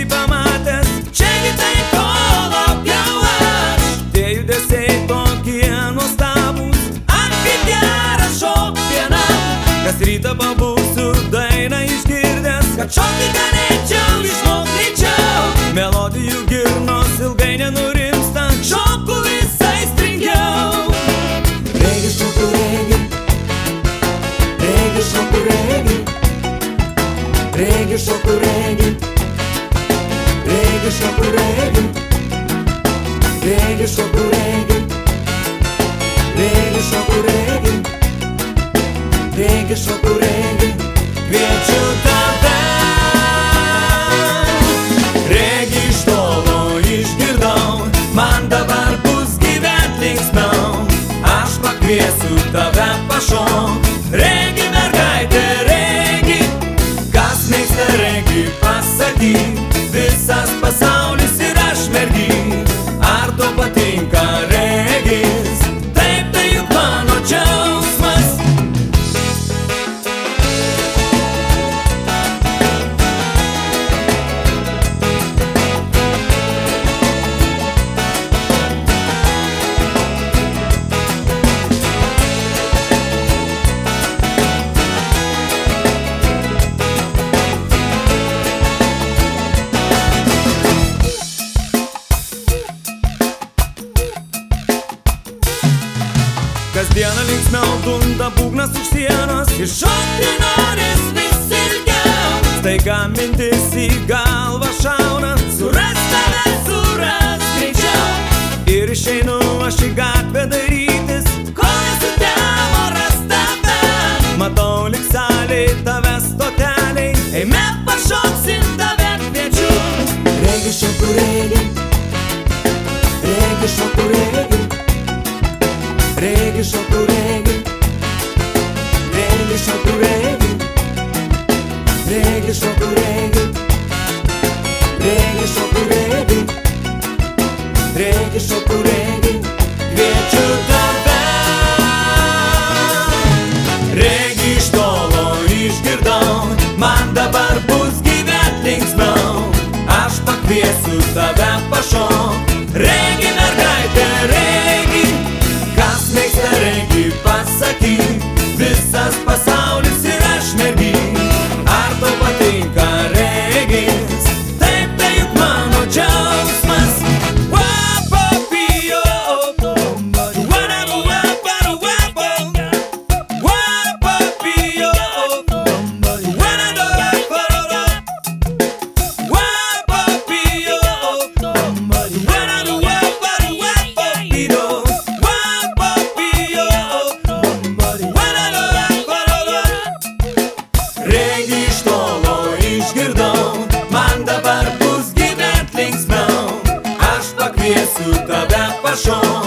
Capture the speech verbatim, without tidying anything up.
jį pamatęs, čiagi tai ko laukiau aš. Tie judesiai tokie nuostabūs, ak kaip gera šok vienam. Kas rytą pabūsiu dainą išgirdęs, kad šokti galėčiau išmok greičiau. Melodijų girnos ilgai nenurimsta, šoku visai stringiau. Regi šoku regi, regi šoku regi, regi šoku regi, regi šoku regi, regi šoku regi, regi šoku regi, regi šoku regi. Kviečiu tave, regi iš tolo išgirdau, man dabar bus gyvent linksmiau. Aš pakviesiu tave pašok, regi mergaitė, regi. Kas mėgsta regi, pasakyk, visas pasaulis ir aš mergi. Ar tau patinka regis? Taip, tai juk mano džiaugsmas. Kasdieną linksmiau dunda būgnas už sienos ir šokti noris vis ilgiau. Staiga mintis į galvą šauna, suras tave, suras greičiau. Ir išeinu aš į gatvę darytis, koja sutemo ras tave. Matau lyg salėj tave stoteliai, eime pašoksim, tave kviečiu. Regi šoku regi, regi šoku regi, regi šoku regi, regi šoku regi, regi šoku regi, regi šoku regi, regi šoku regi. Kviečiu tave, regi iš tolo išgirdau, man dabar bus gyvent linksmiau. Aš pakviesiu tave pašok, regi mergaitė, regi. Kas mėgsta regi, pasakyk, visas pasaulis ir aš mergi. Ar tau patinka regis? Taip, tai juk mano džiaugsmas. Wapapiyo, wadabu wapadu wapo. Wapapiyo, wadadu wapadu. Wapapiyo, wadadu wapadu wapapido. Regi iš tolo išgirdau, man dabar bus gyvent linksmiau. Aš pakviesiu tave pašok.